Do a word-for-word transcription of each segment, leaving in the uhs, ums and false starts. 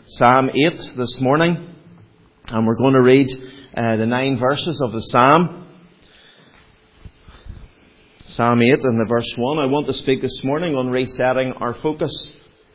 Psalm eight this morning, and we're going to read uh, the nine verses of the Psalm. Psalm eight and the verse one. I want to speak this morning on resetting our focus.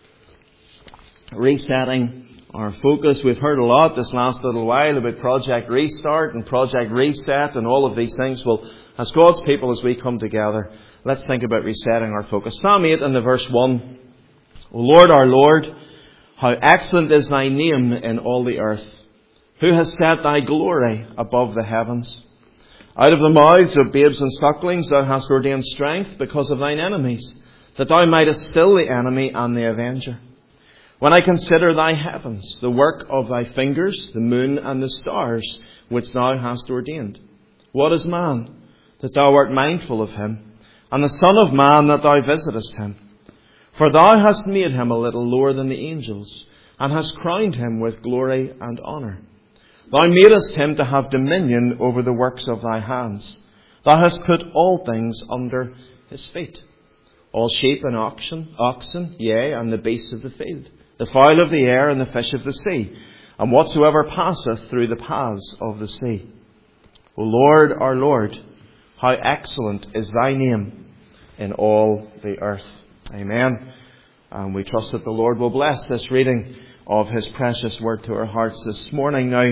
Resetting our focus. We've heard a lot this last little while about Project Restart and Project Reset and all of these things. Well, as God's people, as we come together, let's think about resetting our focus. Psalm eight and the verse one. O Lord, our Lord, how excellent is thy name in all the earth. Who has set thy glory above the heavens? Out of the mouths of babes and sucklings thou hast ordained strength because of thine enemies, that thou mightest still the enemy and the avenger. When I consider thy heavens, the work of thy fingers, the moon and the stars, which thou hast ordained. What is man, that thou art mindful of him, and the son of man, that thou visitest him? For thou hast made him a little lower than the angels, and hast crowned him with glory and honour. Thou madest him to have dominion over the works of thy hands. Thou hast put all things under his feet. All sheep and oxen, oxen, yea, and the beasts of the field, the fowl of the air and the fish of the sea, and whatsoever passeth through the paths of the sea. O Lord, our Lord, how excellent is thy name in all the earth. Amen. And we trust that the Lord will bless this reading of his precious word to our hearts this morning. Now,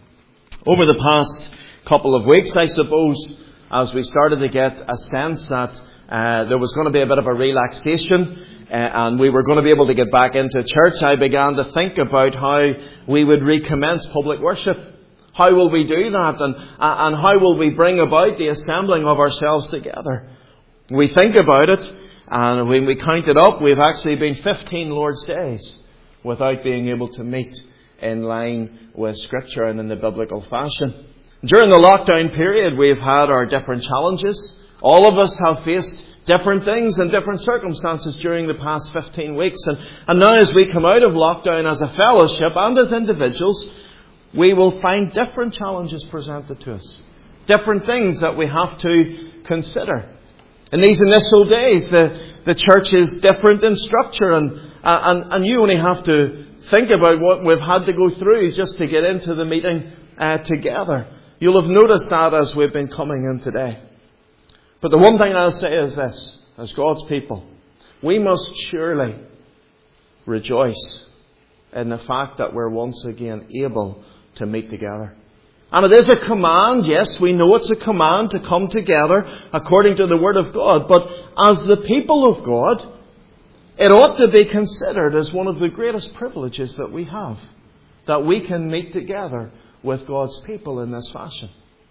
over the past couple of weeks, I suppose, as we started to get a sense that uh, there was going to be a bit of a relaxation uh, and we were going to be able to get back into church, I began to think about how we would recommence public worship. How will we do that? And, and how will we bring about the assembling of ourselves together? We think about it, and when we count it up, we've actually been fifteen Lord's Days without being able to meet in line with Scripture and in the biblical fashion. During the lockdown period, we've had our different challenges. All of us have faced different things and different circumstances during the past fifteen weeks. And, and now as we come out of lockdown as a fellowship and as individuals, we will find different challenges presented to us. Different things that we have to consider. In these initial days, the, the church is different in structure, and, uh, and, and you only have to think about what we've had to go through just to get into the meeting uh, together. You'll have noticed that as we've been coming in today. But the one thing I'll say is this, as God's people, we must surely rejoice in the fact that we're once again able to meet together. And it is a command, yes, we know it's a command to come together according to the Word of God. But as the people of God, it ought to be considered as one of the greatest privileges that we have. That we can meet together with God's people in this fashion.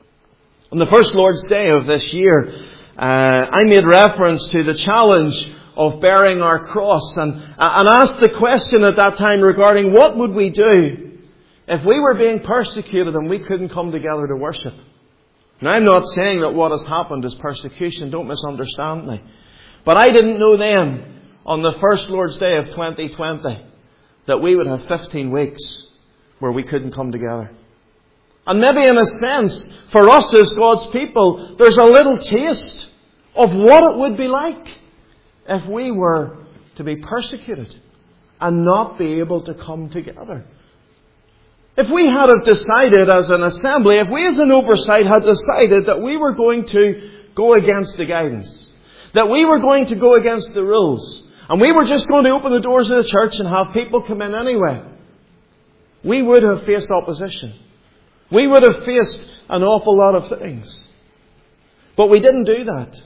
On the first Lord's Day of this year, uh, I made reference to the challenge of bearing our cross. And, and asked the question at that time regarding what would we do if we were being persecuted and we couldn't come together to worship. Now, I'm not saying that what has happened is persecution. Don't misunderstand me. But I didn't know then, on the first Lord's Day of twenty twenty, that we would have fifteen weeks where we couldn't come together. And maybe in a sense, for us as God's people, there's a little taste of what it would be like if we were to be persecuted and not be able to come together. If we had have decided as an assembly, if we as an oversight had decided that we were going to go against the guidance, that we were going to go against the rules, and we were just going to open the doors of the church and have people come in anyway, we would have faced opposition. We would have faced an awful lot of things. But we didn't do that.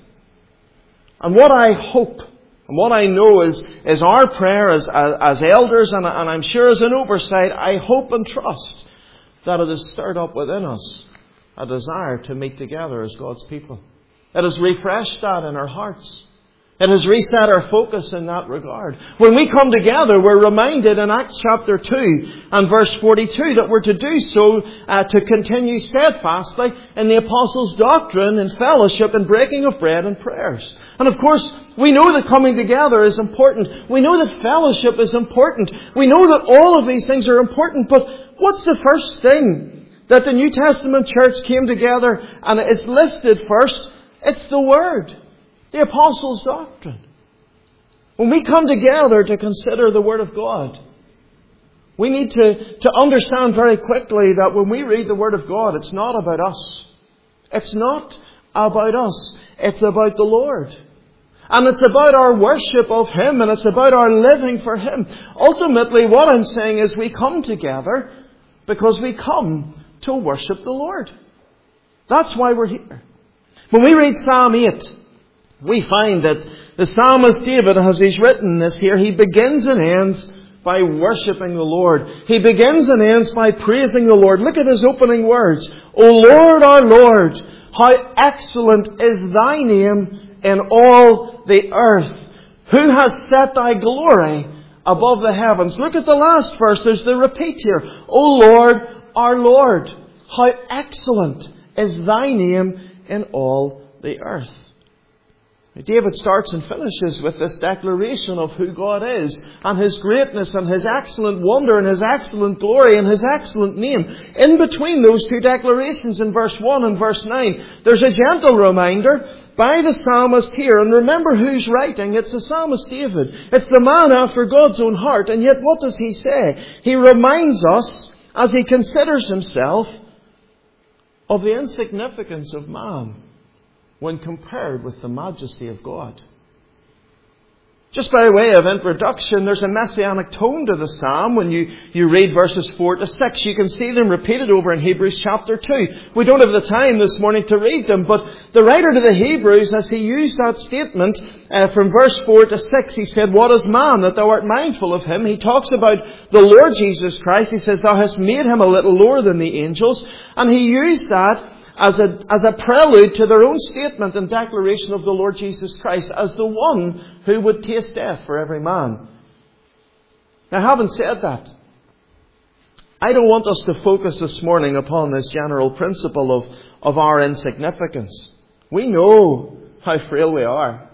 And what I hope and what I know is, is our prayer as, as, as elders, and, and I'm sure as an oversight, I hope and trust that it has stirred up within us a desire to meet together as God's people. It has refreshed that in our hearts. It has reset our focus in that regard. When we come together, we're reminded in Acts chapter two and verse forty-two that we're to do so uh, to continue steadfastly in the apostles' doctrine and fellowship and breaking of bread and prayers. And of course, we know that coming together is important. We know that fellowship is important. We know that all of these things are important. But what's the first thing that the New Testament church came together and it's listed first? It's the Word. The Apostles' doctrine. When we come together to consider the Word of God, We need to, to understand very quickly that when we read the Word of God, it's not about us. It's not about us. It's about the Lord. And it's about our worship of Him, and it's about our living for Him. Ultimately, what I'm saying is we come together because we come to worship the Lord. That's why we're here. When we read Psalm eight, we find that the psalmist David, as he's written this here, he begins and ends by worshipping the Lord. He begins and ends by praising the Lord. Look at his opening words. O Lord, our Lord, how excellent is Thy name in all the earth. Who has set Thy glory above the heavens? Look at the last verse. There's the repeat here. O Lord, our Lord, how excellent is Thy name in all the earth. David starts and finishes with this declaration of who God is and His greatness and His excellent wonder and His excellent glory and His excellent name. In between those two declarations in verse one and verse nine, there's a gentle reminder by the psalmist here. And remember who's writing. It's the psalmist David. It's the man after God's own heart. And yet what does he say? He reminds us, as he considers himself, of the insignificance of man when compared with the majesty of God. Just by way of introduction, there's a messianic tone to the psalm. When you, you read verses four to six, you can see them repeated over in Hebrews chapter two. We don't have the time this morning to read them, but the writer to the Hebrews, as he used that statement uh, from verse four to six, he said, What is man that thou art mindful of him? He talks about the Lord Jesus Christ. He says, Thou hast made him a little lower than the angels. And he used that as a, as a prelude to their own statement and declaration of the Lord Jesus Christ as the one who would taste death for every man. Now, having said that, I don't want us to focus this morning upon this general principle of, of our insignificance. We know how frail we are.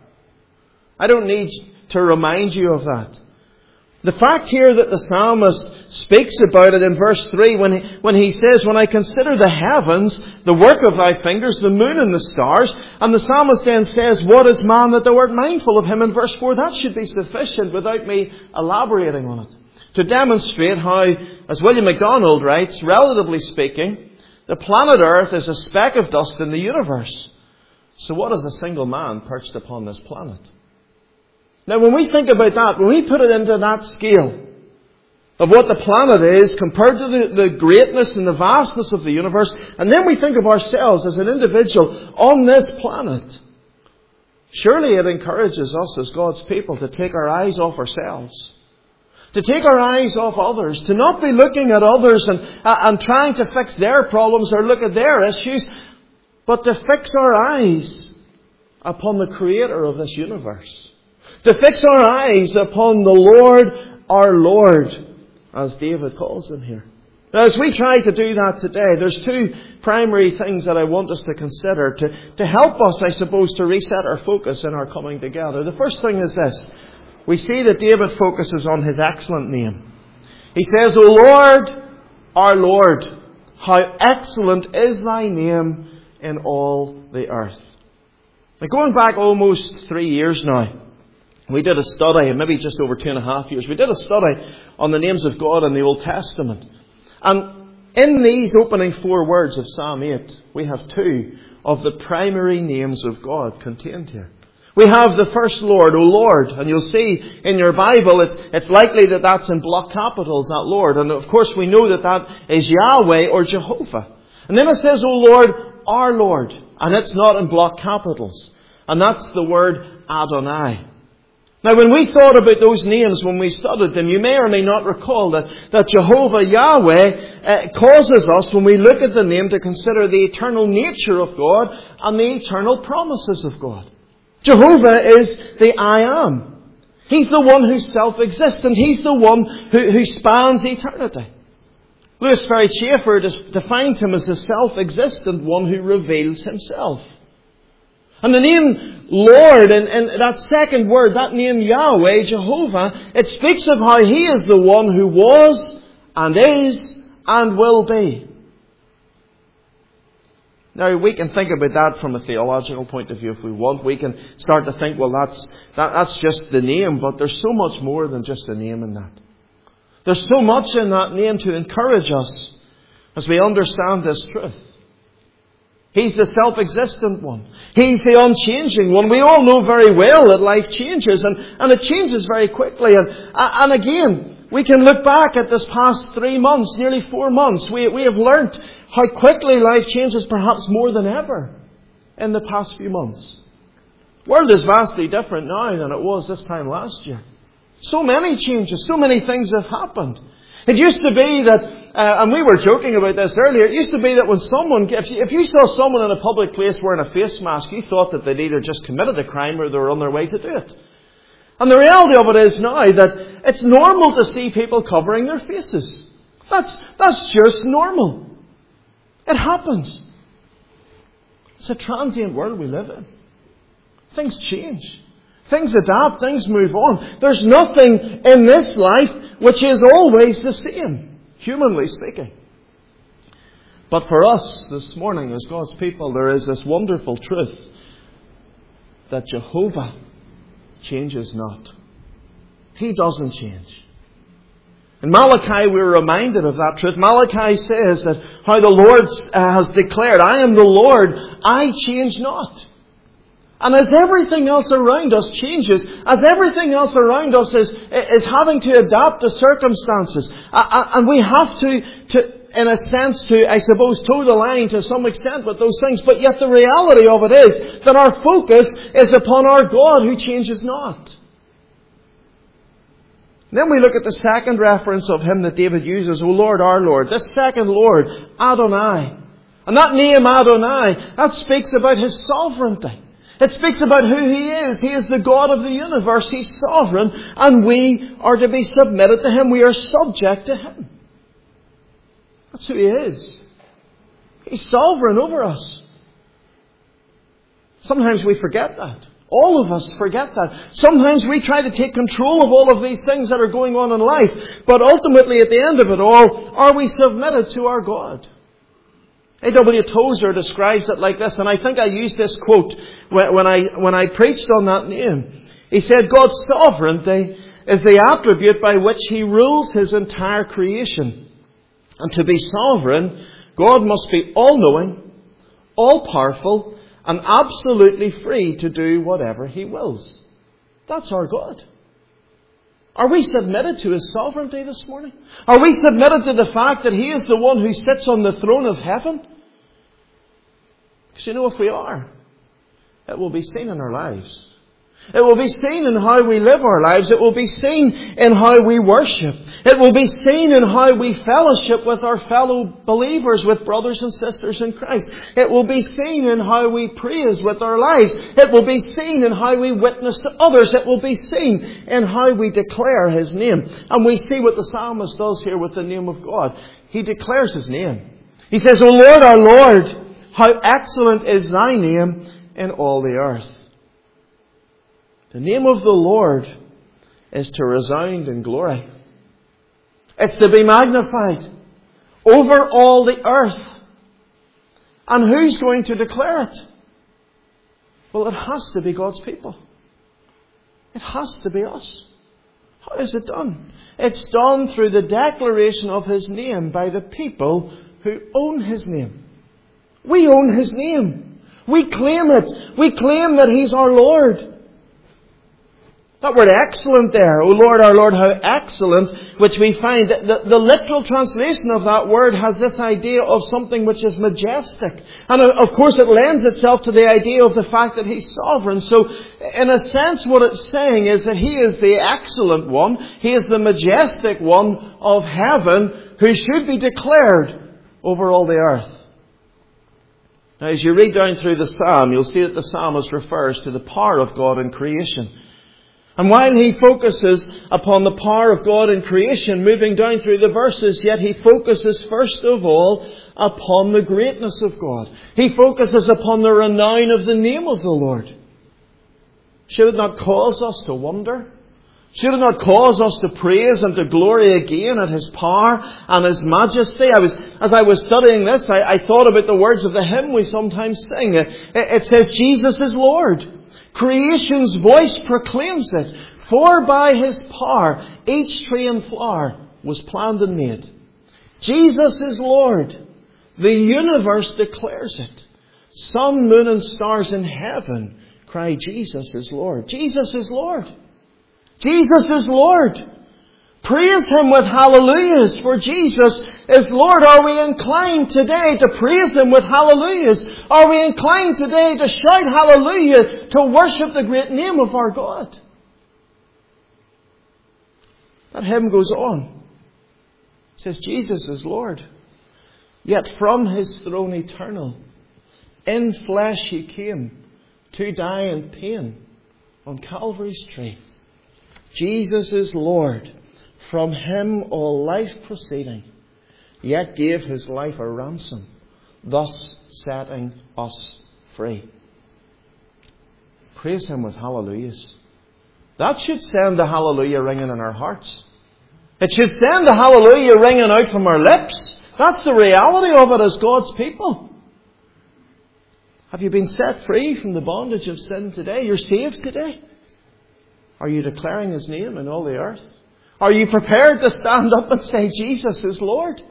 I don't need to remind you of that. The fact here that the psalmist speaks about it in verse three when he, when he says, When I consider the heavens, the work of Thy fingers, the moon and the stars, and the psalmist then says, What is man that Thou art mindful of him? In verse four, that should be sufficient without me elaborating on it. To demonstrate how, as William MacDonald writes, relatively speaking, the planet Earth is a speck of dust in the universe. So what is a single man perched upon this planet? Now, when we think about that, when we put it into that scale of what the planet is compared to the, the greatness and the vastness of the universe, and then we think of ourselves as an individual on this planet, surely it encourages us as God's people to take our eyes off ourselves, to take our eyes off others, to not be looking at others and, uh, and trying to fix their problems or look at their issues, but to fix our eyes upon the Creator of this universe. To fix our eyes upon the Lord, our Lord, as David calls him here. Now, as we try to do that today, there's two primary things that I want us to consider to, to help us, I suppose, to reset our focus in our coming together. The first thing is this. We see that David focuses on his excellent name. He says, O Lord, our Lord, how excellent is Thy name in all the earth. Now, going back almost three years now, we did a study, maybe just over two and a half years, we did a study on the names of God in the Old Testament. And in these opening four words of Psalm eight, we have two of the primary names of God contained here. We have the first Lord, O Lord, and you'll see in your Bible it, it's likely that that's in block capitals, that Lord. And of course we know that that is Yahweh or Jehovah. And then it says, O Lord, our Lord, and it's not in block capitals. And that's the word Adonai. Now, when we thought about those names, when we studied them, you may or may not recall that, that Jehovah Yahweh uh, causes us, when we look at the name, to consider the eternal nature of God and the eternal promises of God. Jehovah is the I Am. He's the one who's self-existent. He's the one who, who spans eternity. Louis Ferry Schaeffer defines him as the self-existent one who reveals himself. And the name Lord, and, and that second word, that name Yahweh, Jehovah, it speaks of how He is the one who was and is and will be. Now, we can think about that from a theological point of view if we want. We can start to think, well, that's, that, that's just the name, but there's so much more than just the name in that. There's so much in that name to encourage us as we understand this truth. He's the self-existent one. He's the unchanging one. We all know very well that life changes, and, and it changes very quickly. And, and again, we can look back at this past three months, nearly four months. We, we have learnt how quickly life changes, perhaps more than ever, in the past few months. The world is vastly different now than it was this time last year. So many changes, so many things have happened. It used to be that, uh, and we were joking about this earlier, it used to be that when someone, if you, if you saw someone in a public place wearing a face mask, you thought that they'd either just committed a crime or they were on their way to do it. And the reality of it is now that it's normal to see people covering their faces. That's, that's just normal. It happens. It's a transient world we live in. Things change. Things adapt, things move on. There's nothing in this life which is always the same, humanly speaking. But for us this morning as God's people, there is this wonderful truth that Jehovah changes not. He doesn't change. In Malachi we're reminded of that truth. Malachi says that how the Lord has declared, I am the Lord, I change not. And as everything else around us changes, as everything else around us is, is having to adapt to circumstances, and we have to, to, in a sense, to, I suppose, toe the line to some extent with those things, but yet the reality of it is that our focus is upon our God who changes not. Then we look at the second reference of Him that David uses, O Lord, our Lord. This second Lord, Adonai. And that name Adonai, that speaks about His sovereignty. It speaks about who He is. He is the God of the universe. He's sovereign. And we are to be submitted to Him. We are subject to Him. That's who He is. He's sovereign over us. Sometimes we forget that. All of us forget that. Sometimes we try to take control of all of these things that are going on in life. But ultimately, at the end of it all, are we submitted to our God? A W Tozer describes it like this, and I think I used this quote when I, when I preached on that name. He said, God's sovereignty is the attribute by which He rules His entire creation. And to be sovereign, God must be all-knowing, all-powerful, and absolutely free to do whatever He wills. That's our God. Are we submitted to His sovereignty this morning? Are we submitted to the fact that He is the one who sits on the throne of heaven? Because you know, if we are, it will be seen in our lives. It will be seen in how we live our lives. It will be seen in how we worship. It will be seen in how we fellowship with our fellow believers, with brothers and sisters in Christ. It will be seen in how we praise with our lives. It will be seen in how we witness to others. It will be seen in how we declare His name. And we see what the psalmist does here with the name of God. He declares His name. He says, O Lord, our Lord, how excellent is Thy name in all the earth. The name of the Lord is to resound in glory. It's to be magnified over all the earth. And who's going to declare it? Well, it has to be God's people. It has to be us. How is it done? It's done through the declaration of His name by the people who own His name. We own His name. We claim it. We claim that He's our Lord. That word excellent there, O Lord, our Lord, how excellent, which we find, that the, the literal translation of that word has this idea of something which is majestic. And of course it lends itself to the idea of the fact that He's sovereign. So in a sense what it's saying is that He is the excellent one, He is the majestic one of heaven who should be declared over all the earth. Now as you read down through the psalm, you'll see that the psalmist refers to the power of God in creation. And while he focuses upon the power of God in creation, moving down through the verses, yet he focuses first of all upon the greatness of God. He focuses upon the renown of the name of the Lord. Should it not cause us to wonder? Should it not cause us to praise and to glory again at His power and His majesty? I was, as I was studying this, I, I thought about the words of the hymn we sometimes sing. It, it says, Jesus is Lord. Creation's voice proclaims it. For by His power, each tree and flower was planned and made. Jesus is Lord. The universe declares it. Sun, moon and stars in heaven cry, Jesus is Lord. Jesus is Lord. Jesus is Lord. Praise Him with hallelujahs, for Jesus is Lord. Are we inclined today to praise Him with hallelujahs? Are we inclined today to shout hallelujah, to worship the great name of our God? That hymn goes on. It says, Jesus is Lord. Yet from His throne eternal, in flesh He came to die in pain on Calvary's tree. Jesus is Lord. From Him all life proceeding, yet gave His life a ransom, thus setting us free. Praise Him with hallelujahs. That should send the hallelujah ringing in our hearts. It should send the hallelujah ringing out from our lips. That's the reality of it as God's people. Have you been set free from the bondage of sin today? You're saved today. Are you declaring His name in all the earth? Are you prepared to stand up and say, Jesus is Lord?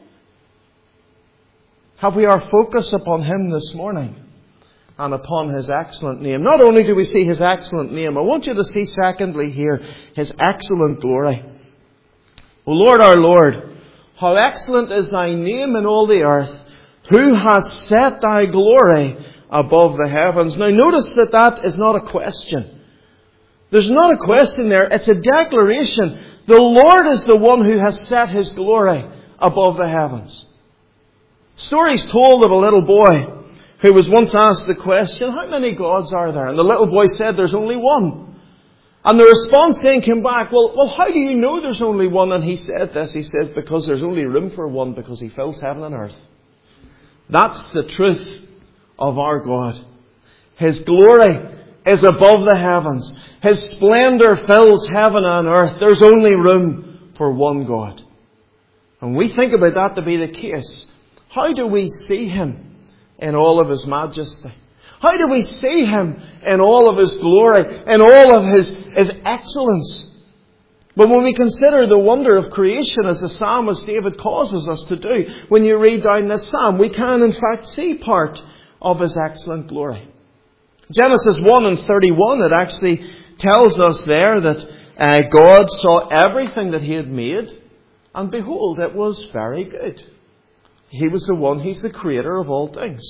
Have we our focus upon Him this morning and upon His excellent name? Not only do we see His excellent name, I want you to see secondly here His excellent glory. O Lord, our Lord, how excellent is Thy name in all the earth. Who has set Thy glory above the heavens? Now notice that that is not a question. There's not a question there. It's a declaration. The Lord is the one who has set His glory above the heavens. Stories told of a little boy who was once asked the question, how many gods are there? And the little boy said, there's only one. And the response then came back, well, well, how do you know there's only one? And he said this, he said, because there's only room for one, because He fills heaven and earth. That's the truth of our God. His glory is above the heavens. His splendour fills heaven and earth. There's only room for one God. And we think about that to be the case. How do we see Him in all of His majesty? How do we see Him in all of His glory, in all of His, His excellence? But when we consider the wonder of creation, as the psalmist David causes us to do, when you read down this psalm, we can in fact see part of His excellent glory. Genesis one and thirty-one, it actually tells us there that uh, God saw everything that He had made, and behold, it was very good. He was the one, He's the creator of all things.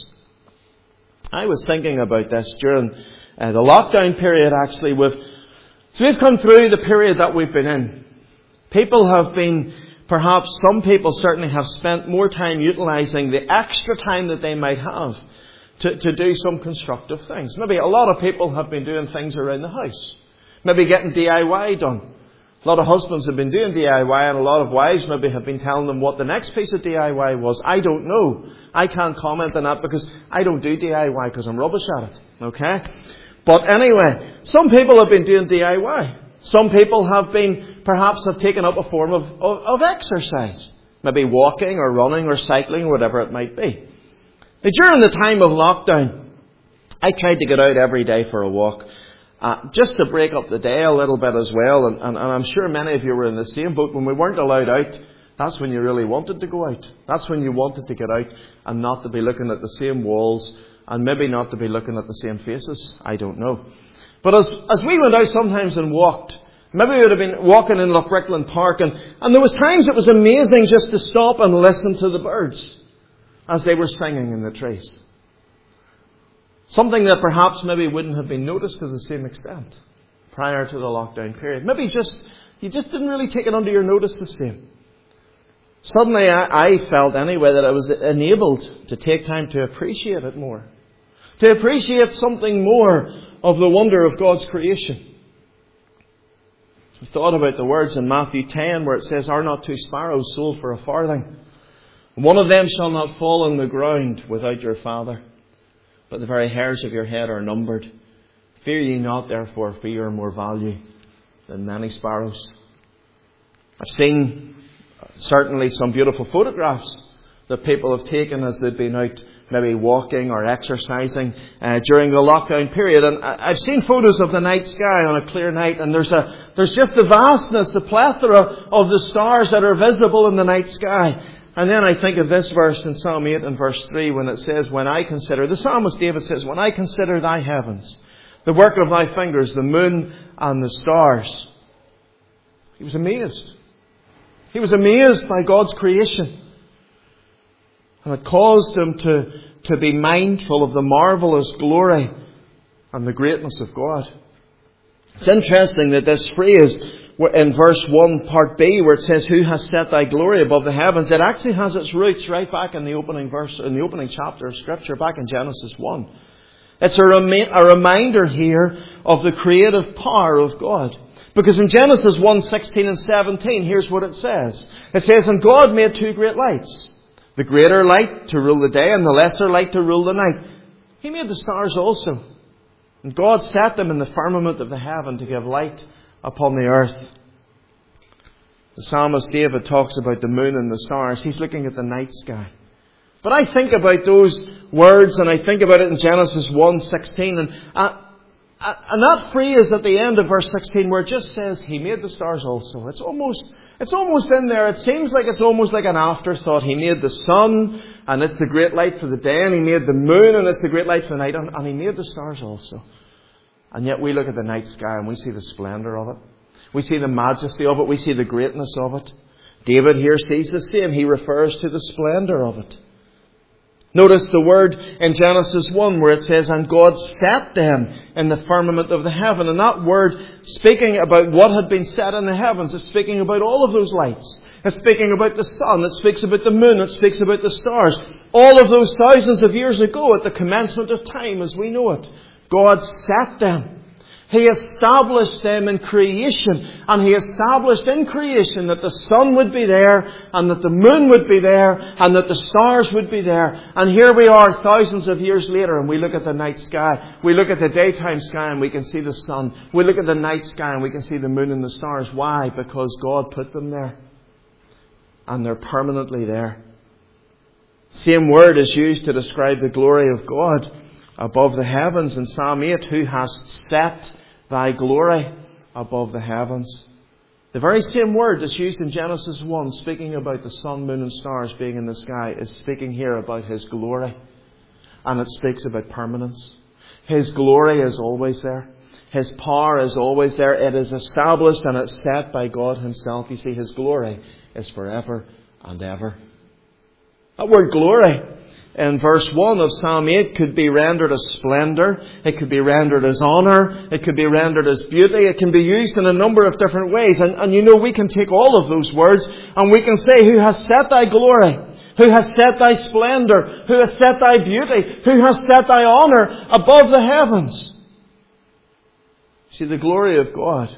I was thinking about this during uh, the lockdown period actually. With, so we've come through the period that we've been in. People have been, perhaps some people certainly have spent more time utilising the extra time that they might have To, to do some constructive things. Maybe a lot of people have been doing things around the house. Maybe getting D I Y done. A lot of husbands have been doing D I Y, and a lot of wives maybe have been telling them what the next piece of D I Y was. I don't know. I can't comment on that because I don't do D I Y because I'm rubbish at it. Okay? But anyway, some people have been doing D I Y. Some people have been, perhaps have taken up a form of, of, of exercise. Maybe walking or running or cycling or whatever it might be. Now, during the time of lockdown, I tried to get out every day for a walk, uh, just to break up the day a little bit as well. And, and, and I'm sure many of you were in the same boat. When we weren't allowed out, that's when you really wanted to go out. That's when you wanted to get out and not to be looking at the same walls and maybe not to be looking at the same faces. I don't know. But as, as we went out sometimes and walked, maybe we would have been walking in Loughbrickland Park, and, and there was times it was amazing just to stop and listen to the birds as they were singing in the trees. Something that perhaps maybe wouldn't have been noticed to the same extent prior to the lockdown period. Maybe just you just didn't really take it under your notice the same. Suddenly I, I felt anyway that I was enabled to take time to appreciate it more. To appreciate something more of the wonder of God's creation. I thought about the words in Matthew ten where it says, "Are not two sparrows sold for a farthing? One of them shall not fall on the ground without your Father, but the very hairs of your head are numbered. Fear ye not, therefore, for ye are more value than many sparrows." I've seen certainly some beautiful photographs that people have taken as they've been out maybe walking or exercising uh, during the lockdown period. And I've seen photos of the night sky on a clear night, and there's a there's just the vastness, the plethora of the stars that are visible in the night sky. And then I think of this verse in Psalm eight and verse three when it says, when I consider, the psalmist David says, when I consider thy heavens, the work of thy fingers, the moon and the stars. He was amazed. He was amazed by God's creation. And it caused him to, to be mindful of the marvellous glory and the greatness of God. It's interesting that this phrase in verse one, part B, where it says, who has set thy glory above the heavens, it actually has its roots right back in the opening verse, in the opening chapter of Scripture, back in Genesis one. It's a, remi- a reminder here of the creative power of God. Because in Genesis one, sixteen and seventeen, here's what it says. It says, and God made two great lights, the greater light to rule the day and the lesser light to rule the night. He made the stars also. And God set them in the firmament of the heaven to give light upon the earth. The psalmist David talks about the moon and the stars. He's looking at the night sky. But I think about those words, and I think about it in Genesis one, sixteen, and uh, And that phrase at the end of verse sixteen where it just says, He made the stars also. It's almost, it's almost in there. It seems like it's almost like an afterthought. He made the sun, and it's the great light for the day. And He made the moon, and it's the great light for the night. And, and He made the stars also. And yet we look at the night sky and we see the splendour of it. We see the majesty of it. We see the greatness of it. David here sees the same. He refers to the splendour of it. Notice the word in Genesis one where it says, and God set them in the firmament of the heaven. And that word, speaking about what had been set in the heavens, is speaking about all of those lights. It's speaking about the sun. It speaks about the moon. It speaks about the stars. All of those thousands of years ago, at the commencement of time as we know it, God set them. He established them in creation, and He established in creation that the sun would be there, and that the moon would be there, and that the stars would be there. And here we are thousands of years later, and we look at the night sky. We look at the daytime sky and we can see the sun. We look at the night sky and we can see the moon and the stars. Why? Because God put them there. And they're permanently there. Same word is used to describe the glory of God above the heavens in Psalm eight. Who hast set thy glory above the heavens. The very same word that's used in Genesis one, speaking about the sun, moon and stars being in the sky, is speaking here about His glory. And it speaks about permanence. His glory is always there. His power is always there. It is established and it's set by God Himself. You see, His glory is forever and ever. That word glory in verse one of Psalm eight could be rendered as splendour. It could be rendered as honour. It could be rendered as beauty. It can be used in a number of different ways. And, and you know, we can take all of those words and we can say, who has set thy glory? Who has set thy splendour? Who has set thy beauty? Who has set thy honour above the heavens? See, the glory of God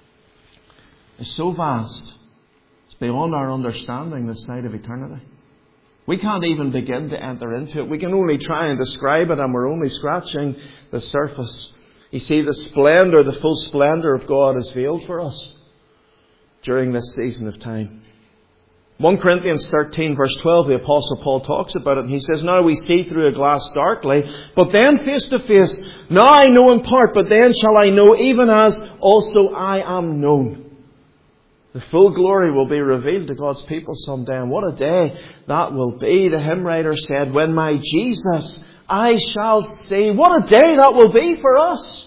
is so vast. It's beyond our understanding this side of eternity. We can't even begin to enter into it. We can only try and describe it, and we're only scratching the surface. You see, the splendour, the full splendour of God is veiled for us during this season of time. First Corinthians thirteen verse twelve, the Apostle Paul talks about it, and he says, now we see through a glass darkly, but then face to face. Now I know in part, but then shall I know, even as also I am known. The full glory will be revealed to God's people someday. And what a day that will be. The hymn writer said, when my Jesus I shall see. What a day that will be for us.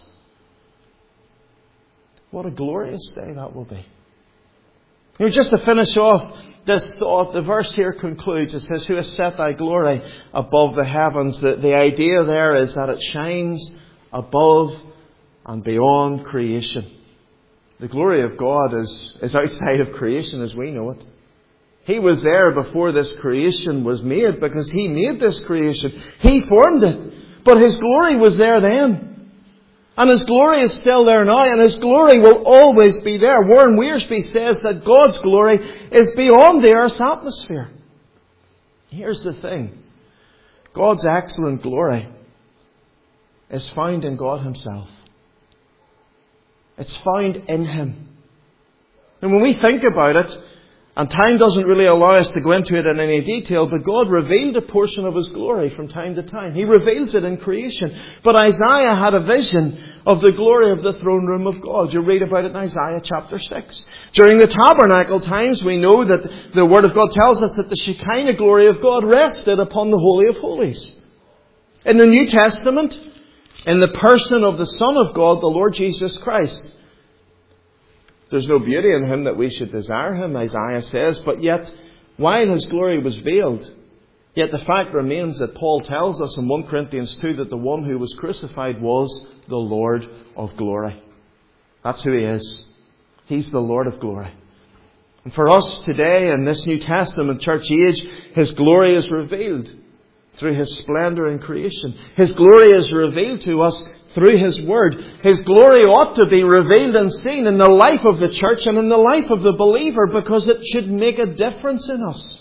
What a glorious day that will be. You know, just to finish off this thought, the verse here concludes. It says, who has set thy glory above the heavens? The, the idea there is that it shines above and beyond creation. The glory of God is, is outside of creation as we know it. He was there before this creation was made because He made this creation. He formed it. But His glory was there then. And His glory is still there now, and His glory will always be there. Warren Wiersbe says that God's glory is beyond the earth's atmosphere. Here's the thing. God's excellent glory is found in God Himself. It's found in Him. And when we think about it, And time doesn't really allow us to go into it in any detail, but God revealed a portion of His glory from time to time. He reveals it in creation. But Isaiah had a vision of the glory of the throne room of God. You read about it in Isaiah chapter six. During the tabernacle times, we know that the Word of God tells us that the Shekinah glory of God rested upon the Holy of Holies. In the New Testament, in the person of the Son of God, the Lord Jesus Christ, there's no beauty in Him that we should desire Him, Isaiah says, but yet, while His glory was veiled, yet the fact remains that Paul tells us in First Corinthians two that the one who was crucified was the Lord of glory. That's who He is. He's the Lord of glory. And for us today in this New Testament church age, His glory is revealed through His splendour in creation. His glory is revealed to us through His Word. His glory ought to be revealed and seen in the life of the church and in the life of the believer, because it should make a difference in us.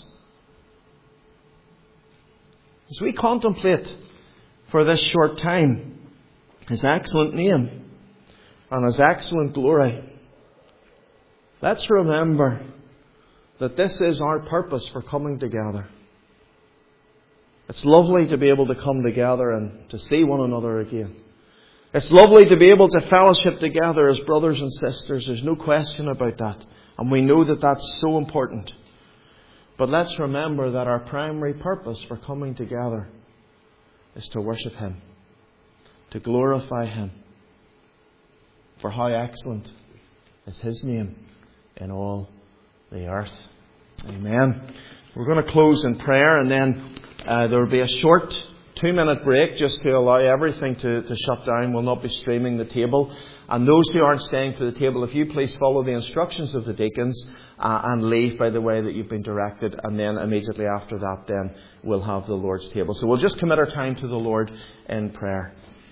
As we contemplate for this short time His excellent name and His excellent glory, let's remember that this is our purpose for coming together. It's lovely to be able to come together and to see one another again. It's lovely to be able to fellowship together as brothers and sisters. There's no question about that. And we know that that's so important. But let's remember that our primary purpose for coming together is to worship Him, to glorify Him. For how excellent is His name in all the earth. Amen. We're going to close in prayer, and then uh, there will be a short two-minute break just to allow everything to, to shut down. We'll not be streaming the table. And those who aren't staying for the table, if you please follow the instructions of the deacons uh, and leave by the way that you've been directed. And then immediately after that, then we'll have the Lord's table. So we'll just commit our time to the Lord in prayer.